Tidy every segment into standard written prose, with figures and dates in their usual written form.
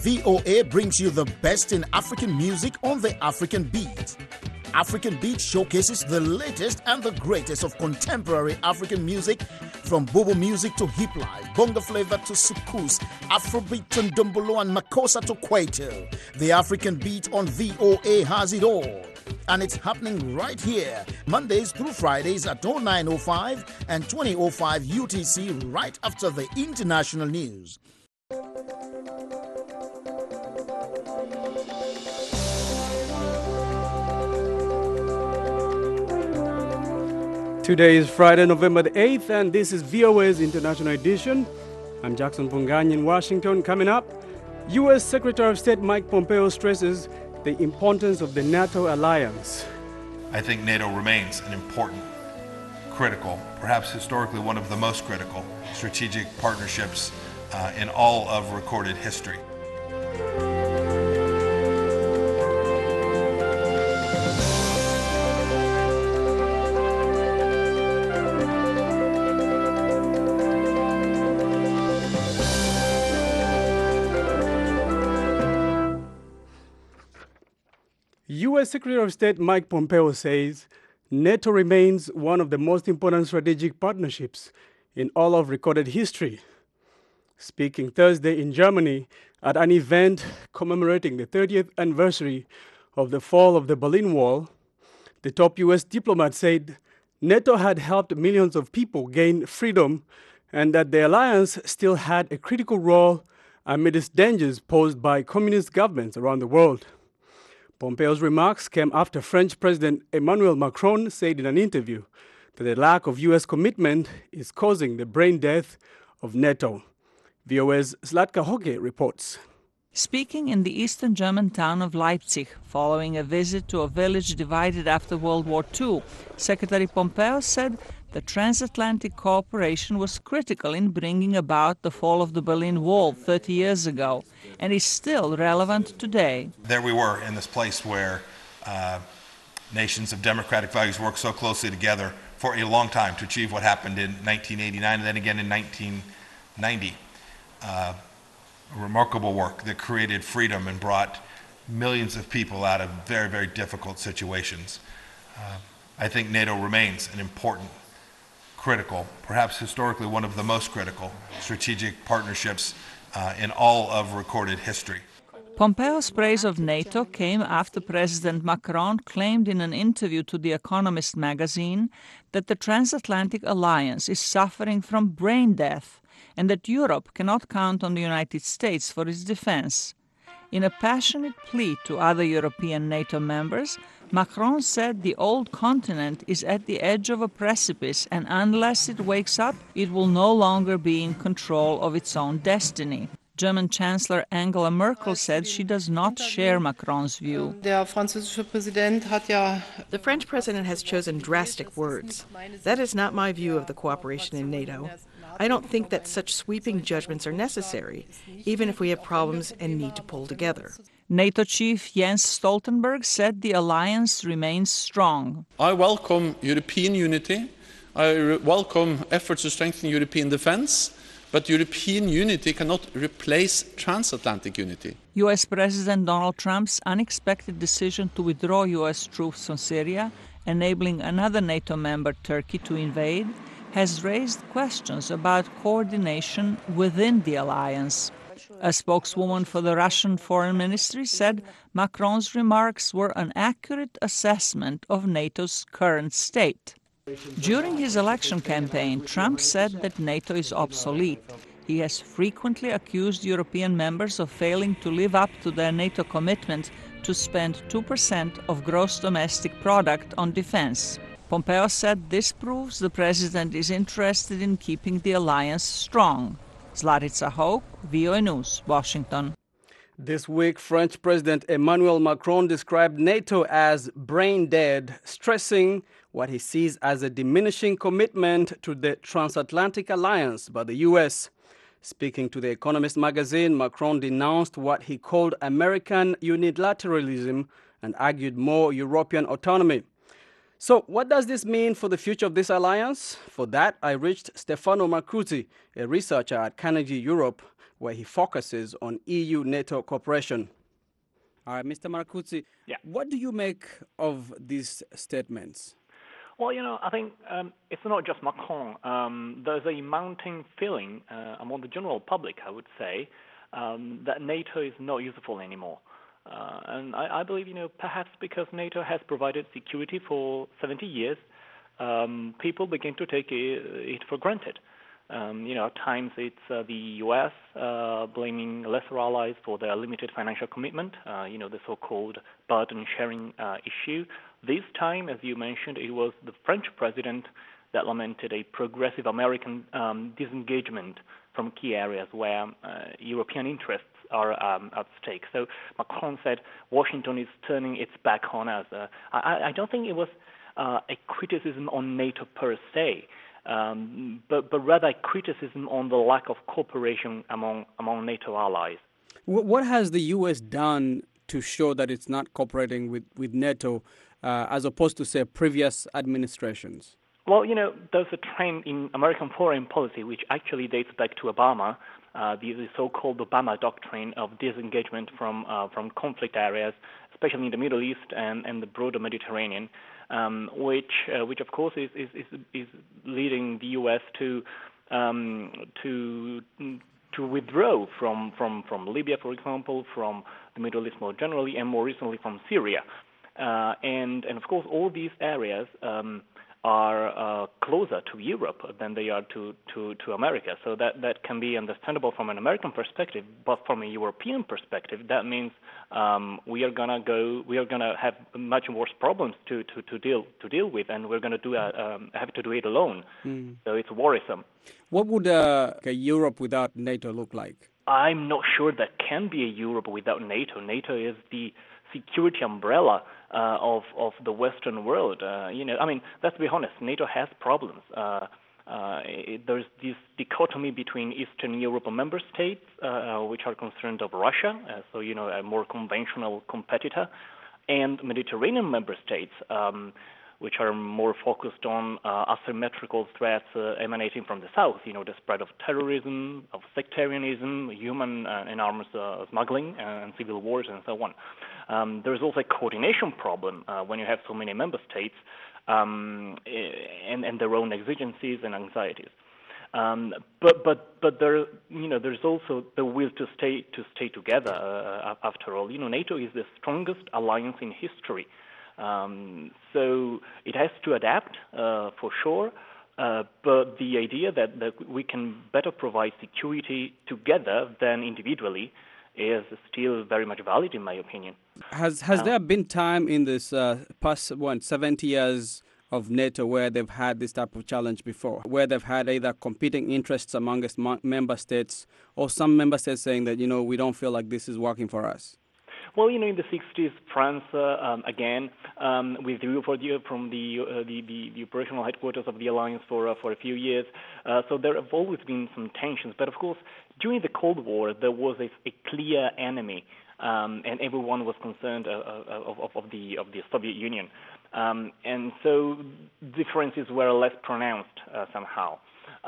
VOA brings you the best in African music on the African Beat. African Beat showcases the latest and the greatest of contemporary African music, from bobo music to hip life, bongo flavor to soukous, Afrobeat to ndombolo and makossa to kwaito. The African Beat on VOA has it all. And it's happening right here, Mondays through Fridays at 09:05 and 20:05 UTC, right after the international news. Today is Friday, November the 8th, and this is VOA's International Edition. I'm Jackson Pungani in Washington. Coming up, U.S. Secretary of State Mike Pompeo stresses the importance of the NATO alliance. I think NATO remains an important, critical, perhaps historically one of the most critical strategic partnerships in all of recorded history. U.S. Secretary of State Mike Pompeo says NATO remains one of the most important strategic partnerships in all of recorded history. Speaking Thursday in Germany at an event commemorating the 30th anniversary of the fall of the Berlin Wall, the top U.S. diplomat said NATO had helped millions of people gain freedom and that the alliance still had a critical role amidst dangers posed by communist governments around the world. Pompeo's remarks came after French President Emmanuel Macron said in an interview that the lack of U.S. commitment is causing the brain death of NATO. VOA's Zlatka Hoge reports. Speaking in the eastern German town of Leipzig following a visit to a village divided after World War II, Secretary Pompeo said the transatlantic cooperation was critical in bringing about the fall of the Berlin Wall 30 years ago and is still relevant today. There we were in this place where nations of democratic values worked so closely together for a long time to achieve what happened in 1989 and then again in 1990. Remarkable work that created freedom and brought millions of people out of very, very difficult situations. I think NATO remains an important, critical, perhaps historically one of the most critical strategic partnerships in all of recorded history. Pompeo's praise of NATO came after President Macron claimed in an interview to The Economist magazine that the transatlantic alliance is suffering from brain death and that Europe cannot count on the United States for its defense. In a passionate plea to other European NATO members, Macron said the old continent is at the edge of a precipice and unless it wakes up, it will no longer be in control of its own destiny. German Chancellor Angela Merkel said she does not share Macron's view. The French president has chosen drastic words. That is not my view of the cooperation in NATO. I don't think that such sweeping judgments are necessary, even if we have problems and need to pull together. NATO chief Jens Stoltenberg said the alliance remains strong. I welcome European unity. I welcome efforts to strengthen European defense. But European unity cannot replace transatlantic unity. U.S. President Donald Trump's unexpected decision to withdraw U.S. troops from Syria, enabling another NATO member, Turkey, to invade, has raised questions about coordination within the alliance. A spokeswoman for the Russian Foreign Ministry said Macron's remarks were an accurate assessment of NATO's current state. During his election campaign, Trump said that NATO is obsolete. He has frequently accused European members of failing to live up to their NATO commitment to spend 2% of gross domestic product on defense. Pompeo said this proves the president is interested in keeping the alliance strong. Zlatica Hoke, VOA News, Washington. This week, French President Emmanuel Macron described NATO as brain dead, stressing what he sees as a diminishing commitment to the transatlantic alliance by the U.S. Speaking to The Economist magazine, Macron denounced what he called American unilateralism and argued more European autonomy. So what does this mean for the future of this alliance? For that, I reached Stefano Marcucci, a researcher at Carnegie Europe, where he focuses on EU-NATO cooperation. All right, Mr. Marcuzzi, what do you make of these statements? Well, I think it's not just Macron. There's a mounting feeling among the general public, I would say, that NATO is not useful anymore. And I believe, perhaps because NATO has provided security for 70 years, people begin to take it for granted. At times it's the U.S. Blaming lesser allies for their limited financial commitment, the so-called burden-sharing issue. This time, as you mentioned, it was the French president that lamented a progressive American disengagement from key areas where European interests are at stake. So Macron said Washington is turning its back on us. I don't think it was a criticism on NATO per se, but rather a criticism on the lack of cooperation among NATO allies. What has the U.S. done to show that it's not cooperating with NATO as opposed to, say, previous administrations? Well, there's a trend in American foreign policy which actually dates back to Obama, the so-called Obama doctrine of disengagement from conflict areas, especially in the Middle East and the broader Mediterranean, which of course is leading the U.S. to withdraw from Libya, for example, from the Middle East more generally, and more recently from Syria, and of course all these areas are closer to Europe than they are to America. So that can be understandable from an American perspective, but from a European perspective, that means we are gonna have much worse problems to deal with, and we're gonna have to do it alone. So it's worrisome. What would a Europe without NATO look like? I'm not sure there can be a Europe without NATO. NATO is the security umbrella of the Western world. Let's be honest, NATO has problems. There's this dichotomy between Eastern Europe member states, which are concerned of Russia, a more conventional competitor, and Mediterranean member states, which are more focused on asymmetrical threats emanating from the south, the spread of terrorism, of sectarianism, human and arms smuggling, and civil wars, and so on. There's also a coordination problem when you have so many member states and their own exigencies and anxieties. But there's also the will to stay together. After all, NATO is the strongest alliance in history. So it has to adapt for sure, but the idea that we can better provide security together than individually is still very much valid, in my opinion. Has there been time in this past 70 years of NATO where they've had this type of challenge before, where they've had either competing interests amongst member states or some member states saying that, we don't feel like this is working for us? Well, in the 60s, France, again, withdrew from the operational headquarters of the alliance for a few years. So there have always been some tensions. But, of course, during the Cold War, there was a clear enemy, and everyone was concerned of the Soviet Union. And so differences were less pronounced somehow.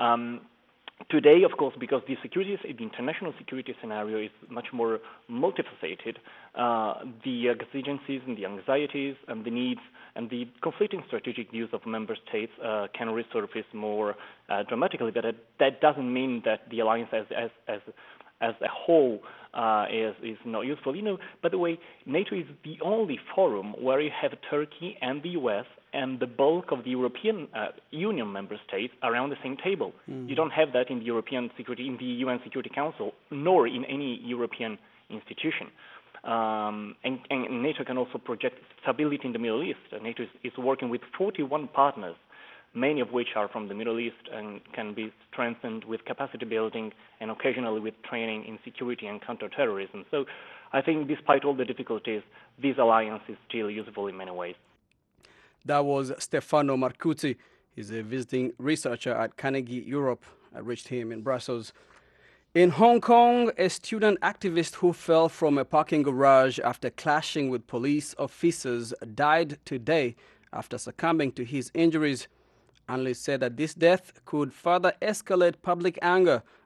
Today, of course, because the international security scenario is much more multifaceted, the exigencies and the anxieties and the needs and the conflicting strategic views of member states can resurface more dramatically. But that doesn't mean that the alliance as a whole is not useful. By the way, NATO is the only forum where you have Turkey and the U.S. and the bulk of the European Union member states around the same table. You don't have that in the UN Security Council, nor in any European institution. And NATO can also project stability in the Middle East. NATO is working with 41 partners, many of which are from the Middle East and can be strengthened with capacity building and occasionally with training in security and counterterrorism. So I think despite all the difficulties, this alliance is still useful in many ways. That was Stefano Marcuzzi. He's a visiting researcher at Carnegie Europe. I reached him in Brussels. In Hong Kong, a student activist who fell from a parking garage after clashing with police officers died today after succumbing to his injuries. Analysts said that this death could further escalate public anger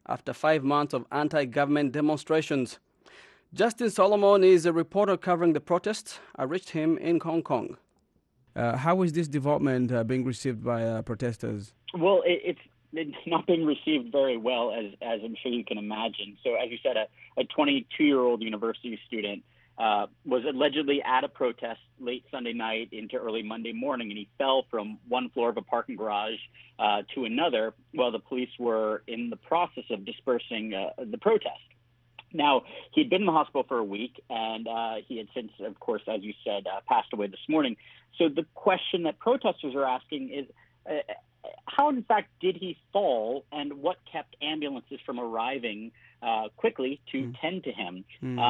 after 5 months of anti-government demonstrations. Justin Solomon is a reporter covering the protests. I reached him in Hong Kong. How is this development being received by protesters? Well, it's not being received very well, as I'm sure you can imagine. So, as you said, a 22-year-old university student was allegedly at a protest late Sunday night into early Monday morning, and he fell from one floor of a parking garage to another while the police were in the process of dispersing the protest. Now, he'd been in the hospital for a week, and he had since, of course, as you said, passed away this morning. So the question that protesters are asking is, how, in fact, did he fall, and what kept ambulances from arriving quickly to tend to him?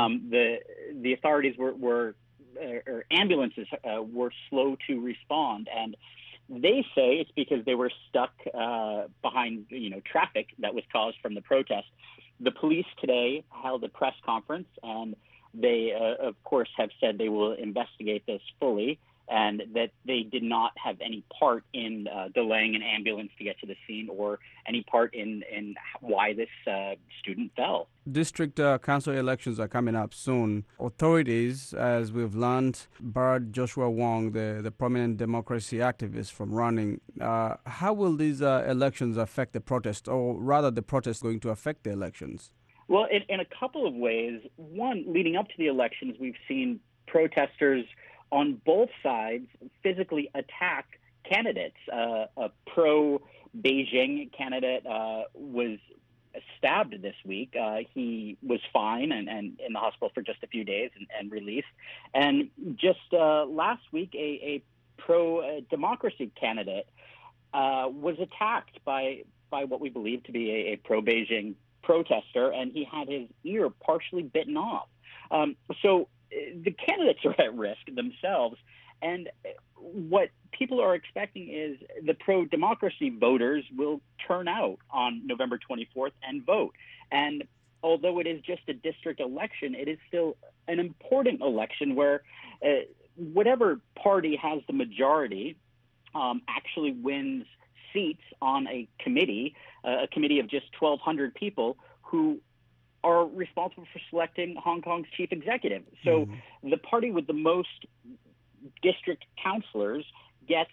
The authorities or ambulances were slow to respond, and they say it's because they were stuck behind, traffic that was caused from the protest. The police today held a press conference, and they, of course, have said they will investigate this fully, and that they did not have any part in delaying an ambulance to get to the scene or any part in why this student fell. District council elections are coming up soon. Authorities, as we've learned, barred Joshua Wong, the prominent democracy activist, from running. How will these elections affect the protest, or rather the protest going to affect the elections? Well, in a couple of ways. One, leading up to the elections, we've seen protesters on both sides physically attack candidates. A pro-Beijing candidate was stabbed this week. He was fine and in the hospital for just a few days and released. And just last week, a pro-democracy candidate was attacked by what we believe to be a pro-Beijing protester, and he had his ear partially bitten off. So the candidates are at risk themselves, and what people are expecting is the pro-democracy voters will turn out on November 24th and vote. And although it is just a district election, it is still an important election where whatever party has the majority actually wins seats on a committee of just 1,200 people who are responsible for selecting Hong Kong's chief executive. So the party with the most district councillors gets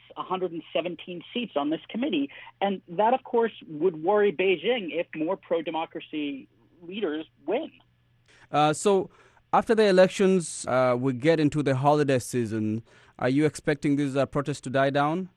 117 seats on this committee. And that, of course, would worry Beijing if more pro-democracy leaders win. So after the elections, we get into the holiday season. Are you expecting these protests to die down?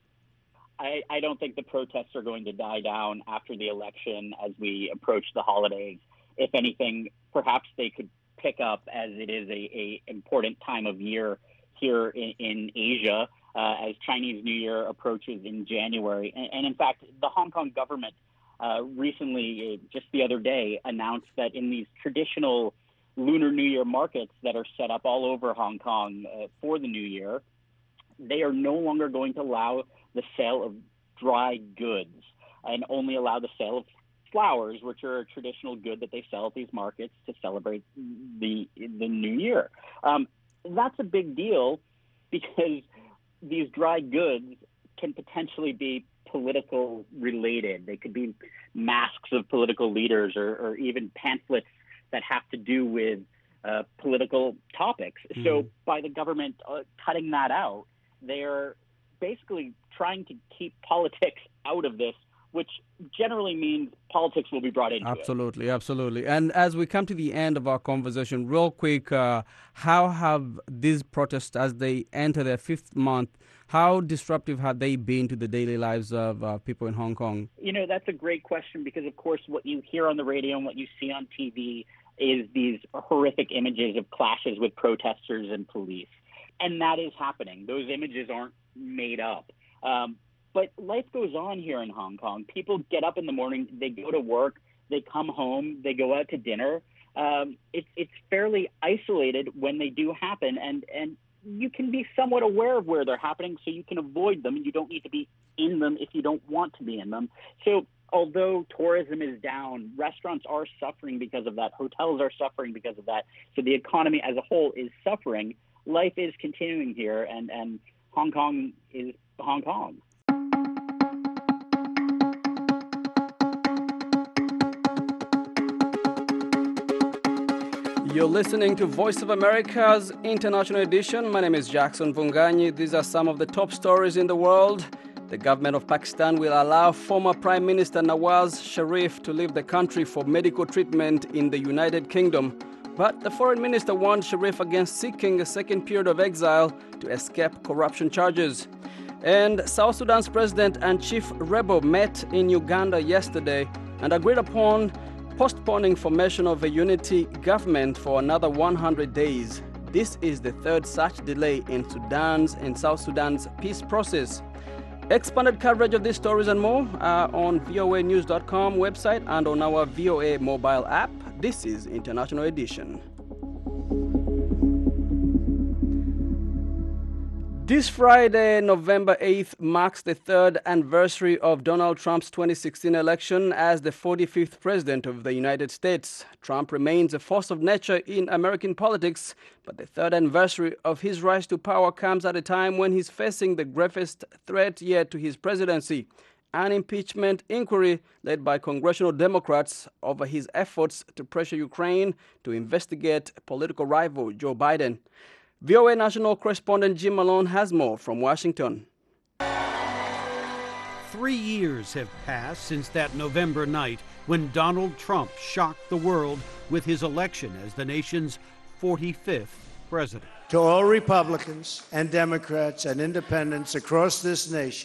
I don't think the protests are going to die down after the election as we approach the holidays. If anything, perhaps they could pick up, as it is a important time of year here in Asia, as Chinese New Year approaches in January. And in fact, the Hong Kong government recently, just the other day, announced that in these traditional Lunar New Year markets that are set up all over Hong Kong for the New Year, they are no longer going to allow the sale of dry goods and only allow the sale of flowers, which are a traditional good that they sell at these markets to celebrate the New Year. That's a big deal because these dry goods can potentially be political related. They could be masks of political leaders or even pamphlets that have to do with political topics. So by the government cutting that out, they're basically trying to keep politics out of this, which generally means politics will be brought into it. Absolutely. And as we come to the end of our conversation, real quick, how have these protests, as they enter their fifth month, how disruptive have they been to the daily lives of people in Hong Kong? That's a great question because, of course, what you hear on the radio and what you see on TV is these horrific images of clashes with protesters and police. And that is happening. Those images aren't made up. But life goes on here in Hong Kong. People get up in the morning, they go to work, they come home, they go out to dinner. It's fairly isolated when they do happen, and you can be somewhat aware of where they're happening so you can avoid them. You don't need to be in them if you don't want to be in them. So although tourism is down, restaurants are suffering because of that. Hotels are suffering because of that. So the economy as a whole is suffering. Life is continuing here, and Hong Kong is Hong Kong. You're listening to Voice of America's International Edition. My name is Jackson Vunganyi. These are some of the top stories in the world. The government of Pakistan will allow former Prime Minister Nawaz Sharif to leave the country for medical treatment in the United Kingdom. But the foreign minister warned Sharif against seeking a second period of exile to escape corruption charges. And South Sudan's president and chief rebel met in Uganda yesterday and agreed upon postponing formation of a unity government for another 100 days. This is the third such delay in South Sudan's peace process. Expanded coverage of these stories and more are on voanews.com website and on our VOA mobile app. This is International Edition. This Friday, November 8th, marks the third anniversary of Donald Trump's 2016 election as the 45th President of the United States. Trump remains a force of nature in American politics, but the third anniversary of his rise to power comes at a time when he's facing the gravest threat yet to his presidency, an impeachment inquiry led by congressional Democrats over his efforts to pressure Ukraine to investigate political rival Joe Biden. VOA national correspondent Jim Malone has more from Washington. 3 years have passed since that November night when Donald Trump shocked the world with his election as the nation's 45th president. To all Republicans and Democrats and independents across this nation,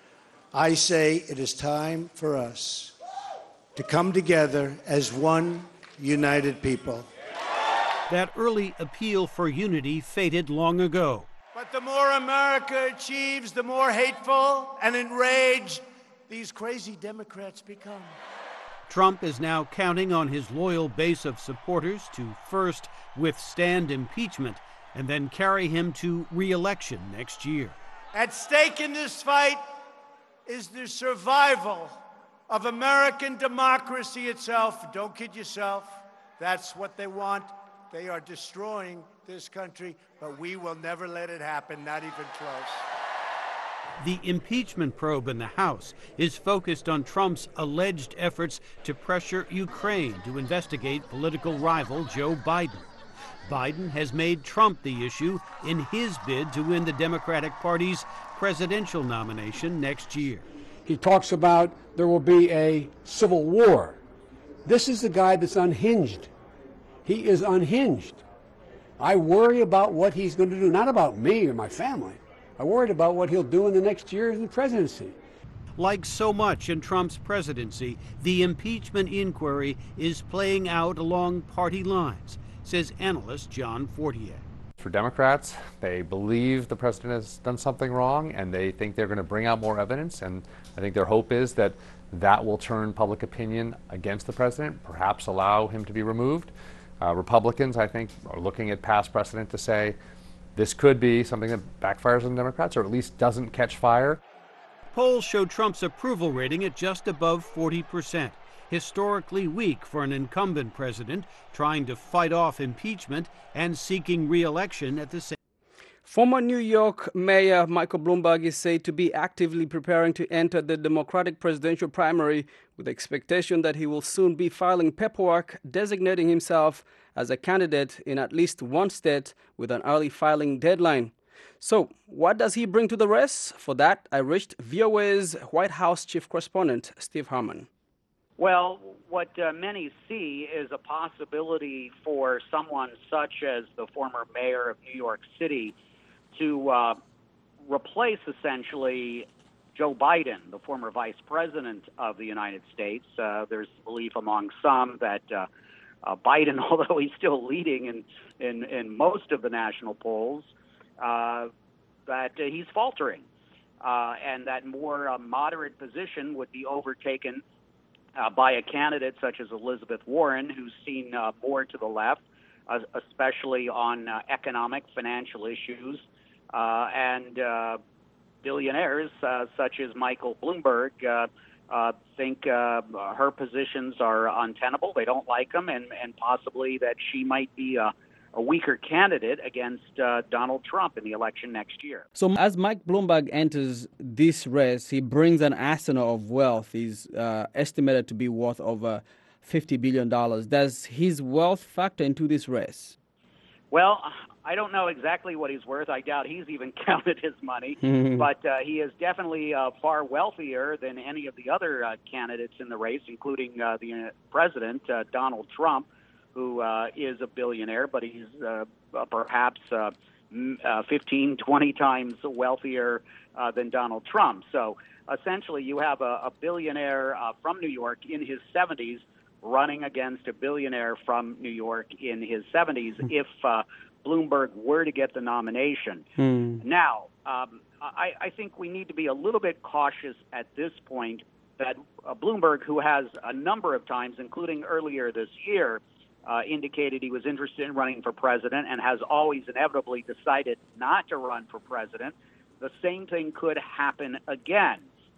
I say it is time for us to come together as one united people. That early appeal for unity faded long ago. But the more America achieves, the more hateful and enraged these crazy Democrats become. Trump is now counting on his loyal base of supporters to first withstand impeachment and then carry him to re-election next year. At stake in this fight is the survival of American democracy itself. Don't kid yourself. That's what they want. They are destroying this country, but we will never let it happen, not even close. The impeachment probe in the House is focused on Trump's alleged efforts to pressure Ukraine to investigate political rival Joe Biden. Biden has made Trump the issue in his bid to win the Democratic Party's presidential nomination next year. He talks about there will be a civil war. This is the guy that's unhinged. He is unhinged. I worry about what he's going to do, not about me or my family. I worried about what he'll do in the next year in the presidency. Like so much in Trump's presidency, the impeachment inquiry is playing out along party lines, says analyst John Fortier. For Democrats, they believe the president has done something wrong and they think they're going to bring out more evidence, and I think their hope is that that will turn public opinion against the president, perhaps allow him to be removed. Republicans, I think, are looking at past precedent to say this could be something that backfires on Democrats or at least doesn't catch fire. Polls show Trump's approval rating at just above 40%, historically weak for an incumbent president trying to fight off impeachment and seeking re-election at the same time. Former New York Mayor Michael Bloomberg is said to be actively preparing to enter the Democratic presidential primary with the expectation that he will soon be filing paperwork designating himself as a candidate in at least one state with an early filing deadline. So, what does he bring to the race? For that, I reached VOA's White House chief correspondent, Steve Harmon. Well, what many see is a possibility for someone such as the former mayor of New York City to replace essentially Joe Biden, the former vice president of the United States. There's belief among some that Biden, although he's still leading in most of the national polls, that he's faltering, and that more moderate position would be overtaken by a candidate such as Elizabeth Warren, who's seen more to the left, especially on economic, financial issues, and billionaires such as Michael Bloomberg think her positions are untenable. They don't like them, and possibly that she might be a weaker candidate against Donald Trump in the election next year. So as Mike Bloomberg enters this race, he brings an arsenal of wealth. He's estimated to be worth over $50 billion. Does his wealth factor into this race? Well, I don't know exactly what he's worth. I doubt he's even counted his money. But he is definitely far wealthier than any of the other candidates in the race, including the president, Donald Trump, who is a billionaire, but he's perhaps 15, 20 times wealthier than Donald Trump. So essentially you have a billionaire from New York in his 70s running against a billionaire from New York in his 70s if Bloomberg were to get the nomination. Now, I think we need to be a little bit cautious at this point that Bloomberg, who has a number of times, including earlier this year, indicated he was interested in running for president and has always inevitably decided not to run for president, the same thing could happen again,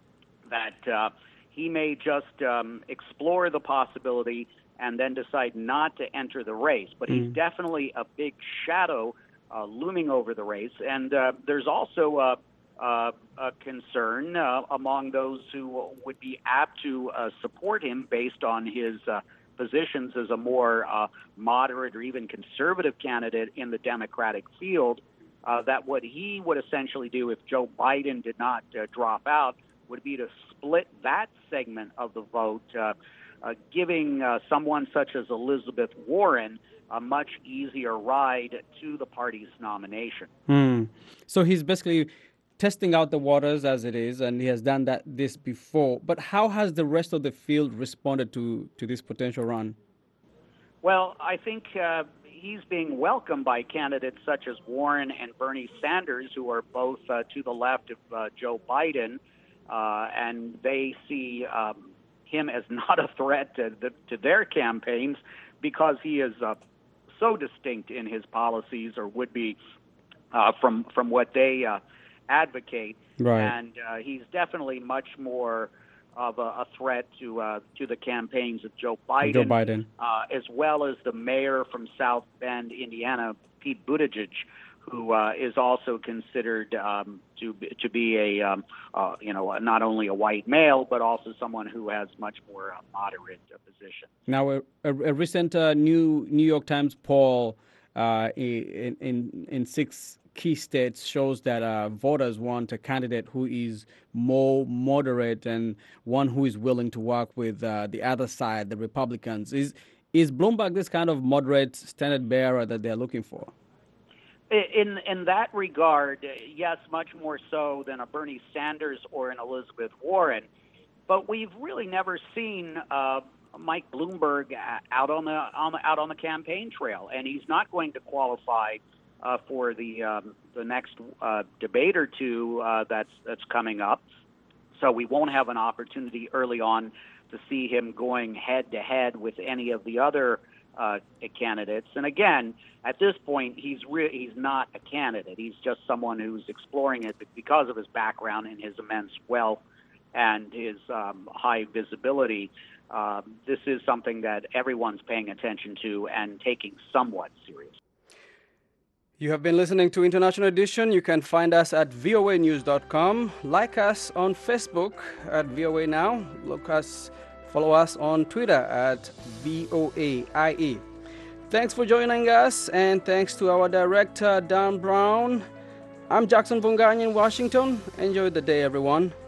that he may just explore the possibility and then decide not to enter the race. But he's definitely a big shadow looming over the race. And there's also a concern among those who would be apt to support him based on his positions as a more moderate or even conservative candidate in the Democratic field, that what he would essentially do if Joe Biden did not drop out would be to split that segment of the vote, giving someone such as Elizabeth Warren a much easier ride to the party's nomination. So he's basically testing out the waters as it is, and he has done this before. But how has the rest of the field responded to this potential run? Well, I think he's being welcomed by candidates such as Warren and Bernie Sanders, who are both to the left of Joe Biden, and they see him as not a threat to their campaigns because he is so distinct in his policies, or would be from what they advocate. Right. And he's definitely much more of a threat to the campaigns of Joe Biden, as well as the mayor from South Bend, Indiana, Pete Buttigieg, who is also considered to be a not only a white male, but also someone who has much more moderate position. Now, a recent New York Times poll in 6 key states shows that voters want a candidate who is more moderate and one who is willing to work with the other side, the Republicans. Is Bloomberg this kind of moderate standard bearer that they're looking for? In that regard, yes, much more so than a Bernie Sanders or an Elizabeth Warren. But we've really never seen Mike Bloomberg out on the campaign trail, and he's not going to qualify for the next debate or two that's coming up. So we won't have an opportunity early on to see him going head to head with any of the other candidates. And again, at this point, he's not a candidate. He's just someone who's exploring it because of his background and his immense wealth and his high visibility. This is something that everyone's paying attention to and taking somewhat seriously. You have been listening to International Edition. You can find us at voanews.com. Like us on Facebook at VOA Now. Follow us on Twitter at VOAIE. Thanks for joining us, and thanks to our director, Dan Brown. I'm Jackson Vongani in Washington. Enjoy the day, everyone.